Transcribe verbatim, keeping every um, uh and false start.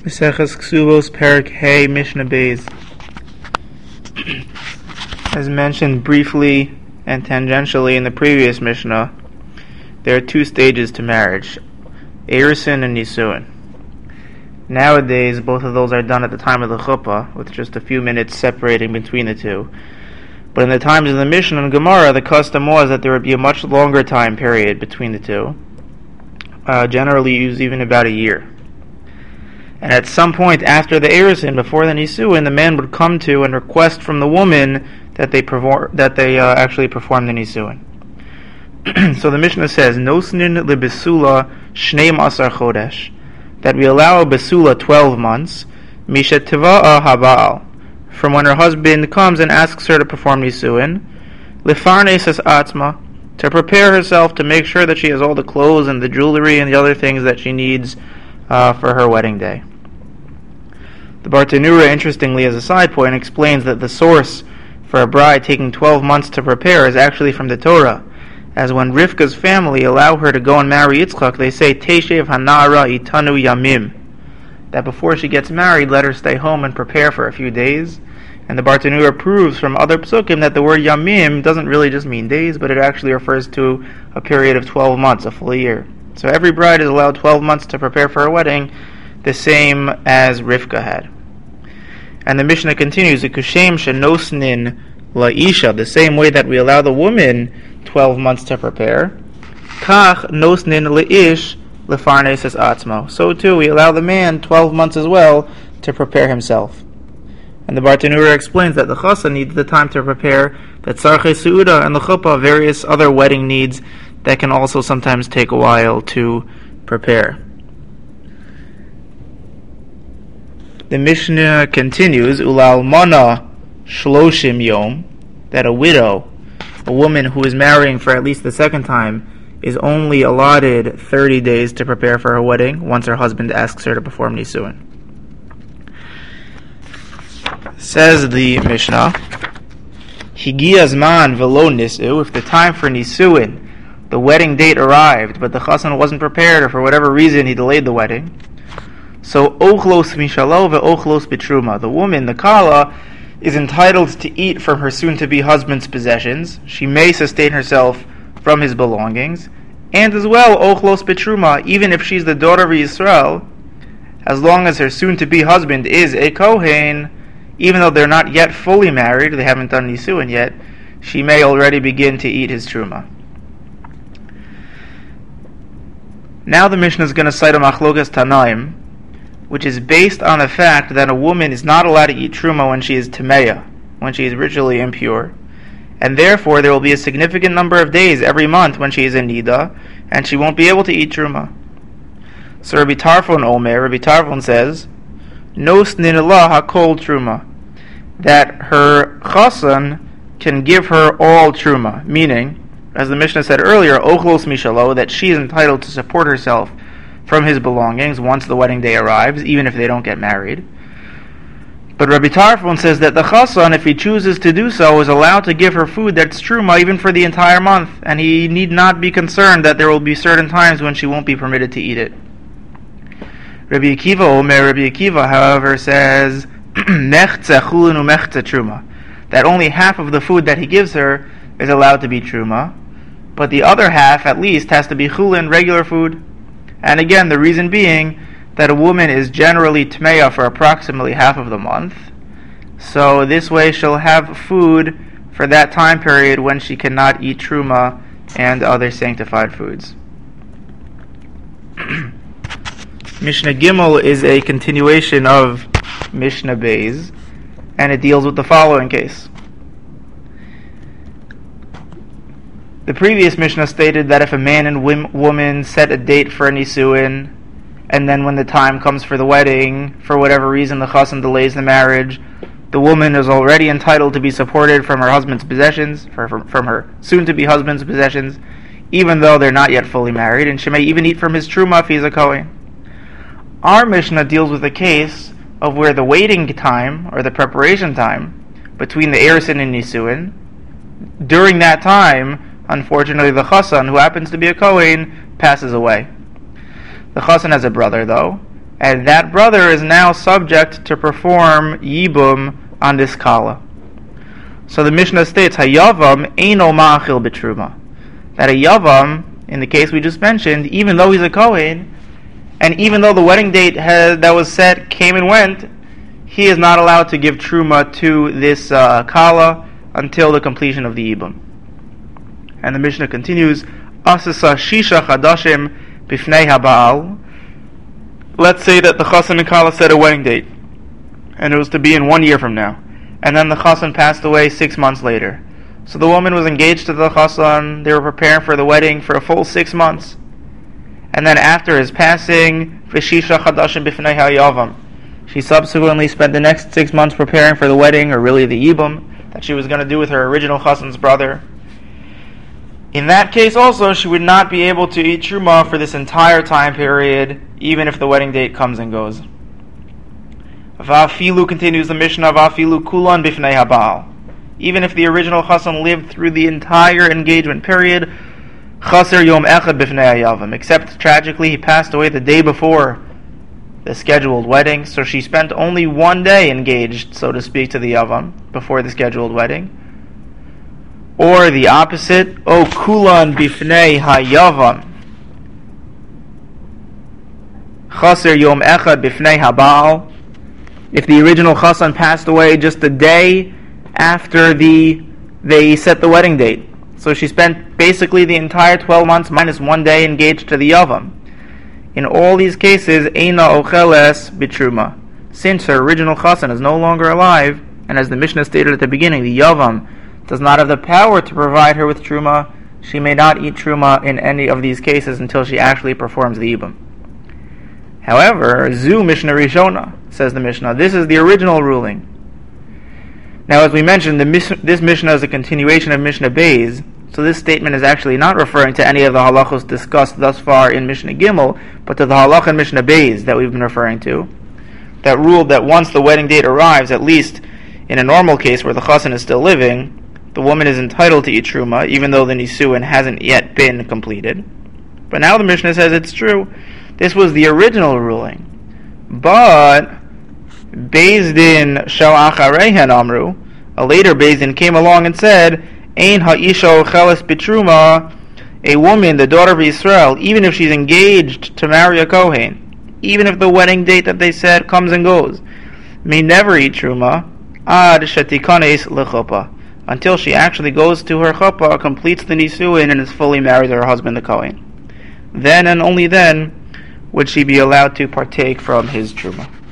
Maseches Ksubos, Perek Hey, Mishnah Beis. As mentioned briefly and tangentially in the previous Mishnah, there are two stages to marriage, Erusin and Nisuin. Nowadays, both of those are done at the time of the chuppah, with just a few minutes separating between the two. But in the times of the Mishnah and Gemara, the custom was that there would be a much longer time period between the two, uh, generally used even about a year. And at some point after the Erusin, before the Nisuin, the man would come to and request from the woman that they perform, that they uh, actually perform the Nisuin. So the Mishnah says, Nosnin libesula shneim asar chodesh, that we allow a besula twelve months, mishet tiva'a haba'al, from when her husband comes and asks her to perform Nisuin, lifarnes es atzma, to prepare herself to make sure that she has all the clothes and the jewelry and the other things that she needs uh, for her wedding day. The Bartanura, interestingly, as a side point, explains that the source for a bride taking twelve months to prepare is actually from the Torah, as when Rivka's family allow her to go and marry Yitzchak, they say, Teshev hanara itanu yamim, that before she gets married, let her stay home and prepare for a few days. And the Bartanura proves from other psukim that the word yamim doesn't really just mean days, but it actually refers to a period of twelve months, a full year. So every bride is allowed twelve months to prepare for her wedding, the same as Rivka had. And the Mishnah continues, Kushem shenosnin la'isha, the same way that we allow the woman twelve months to prepare, kach nosnin la'ish lefarnes es atzmo, so too we allow the man twelve months as well to prepare himself. And the Bartanura explains that the chassan needs the time to prepare, that sarche su'uda and the chuppah, various other wedding needs that can also sometimes take a while to prepare. The Mishnah continues, Ulal mana shloshim yom, that a widow, a woman who is marrying for at least the second time, is only allotted thirty days to prepare for her wedding once her husband asks her to perform Nisuin. Says the Mishnah, Higia zman velo nisu, if the time for Nisuin, the wedding date arrived, but the chassan wasn't prepared, or for whatever reason he delayed the wedding, so ochlos mishalo ve'ochlos bitruma, the woman, the kala, is entitled to eat from her soon-to-be husband's possessions. She may sustain herself from his belongings, and as well ochlos bitruma, even if she's the daughter of Yisrael, as long as her soon-to-be husband is a kohen, even though they're not yet fully married, they haven't done nisuin yet, she may already begin to eat his truma. Now the Mishnah is going to cite a machlokas tanaim, which is based on the fact that a woman is not allowed to eat truma when she is tameya, when she is ritually impure, and therefore there will be a significant number of days every month when she is in nida, and she won't be able to eat truma. So Rabbi Tarfon Omer, Rabbi Tarfon says, Nos ninala hakol truma, that her chassan can give her all truma, meaning, as the Mishnah said earlier, ochlos mishalo, that she is entitled to support herself from his belongings once the wedding day arrives, even if they don't get married. But Rabbi Tarfon says that the chassan, if he chooses to do so, is allowed to give her food that's truma even for the entire month, and he need not be concerned that there will be certain times when she won't be permitted to eat it. Rabbi Akiva Omer, Rabbi Akiva, however, says mechze chulin umechze truma, that only half of the food that he gives her is allowed to be truma, but the other half at least has to be chulin, regular food. And again, the reason being that a woman is generally tmeya for approximately half of the month, so this way she'll have food for that time period when she cannot eat truma and other sanctified foods. Mishnah Gimel is a continuation of Mishnah Beis, and it deals with the following case. The previous Mishnah stated that if a man and wim- woman set a date for a nisuin, and then when the time comes for the wedding, for whatever reason the chassan delays the marriage, the woman is already entitled to be supported from her husband's possessions, for, from, from her soon-to-be husband's possessions, even though they're not yet fully married, and she may even eat from his truma if he's a kohen. Our Mishnah deals with a case of where the waiting time, or the preparation time, between the Erusin and Nisuin, during that time, unfortunately, the chassan, who happens to be a kohen, passes away. The chassan has a brother, though, and that brother is now subject to perform yibum on this kala. So the Mishnah states, Hayavam eino ma'achil b'truma. That a yavam, in the case we just mentioned, even though he's a Kohen, and even though the wedding date has, that was set came and went, he is not allowed to give truma to this uh, kala until the completion of the yibum. And the Mishnah continues, Asasa shisha chadashim bifnei haba'al. Let's say that the chassan and kala set a wedding date, and it was to be in one year from now, and then the chassan passed away six months later. So the woman was engaged to the chassan, they were preparing for the wedding for a full six months. And then after his passing, Vishisha Chadashim Bifnei HaYavam, she subsequently spent the next six months preparing for the wedding, or really the yibum, that she was going to do with her original chassan's brother. In that case also, she would not be able to eat truma for this entire time period, even if the wedding date comes and goes. Va'afilu, continues the Mishnah, Va'afilu kulan bifnei haba'al. Even if the original chassan lived through the entire engagement period, chaser yom echad bifnei hayavam, except tragically he passed away the day before the scheduled wedding, so she spent only one day engaged, so to speak, to the yavam before the scheduled wedding. Or the opposite, o kulan bifnei hayavam, chaser yom echad bifnei haba'al. If the original chassan passed away just a day after the they set the wedding date, so she spent basically the entire twelve months minus one day engaged to the yavam. In all these cases, eina ocheles bitruma. Since her original chassan is no longer alive, and as the Mishnah stated at the beginning, the yavam does not have the power to provide her with truma, she may not eat truma in any of these cases until she actually performs the yibum. However, zu Mishnah Rishona, says the Mishnah, this is the original ruling. Now, as we mentioned, the mis- this Mishnah is a continuation of Mishnah Beis, so this statement is actually not referring to any of the halachos discussed thus far in Mishnah Gimel, but to the halach in Mishnah Beis that we've been referring to, that ruled that once the wedding date arrives, at least in a normal case where the chassan is still living, the woman is entitled to eat truma, even though the nisuin hasn't yet been completed. But now the Mishnah says it's true. This was the original ruling. But Beis Din Shel Acharehen Amru, a later Beis Din came along and said, Ein ha'isha ocheles bitruma, a woman, the daughter of Israel, even if she's engaged to marry a Kohen, even if the wedding date that they said comes and goes, may never eat truma ad shetikanes lechuppah, until she actually goes to her chuppah, completes the nisuin, and is fully married to her husband the Kohen. Then and only then would she be allowed to partake from his truma.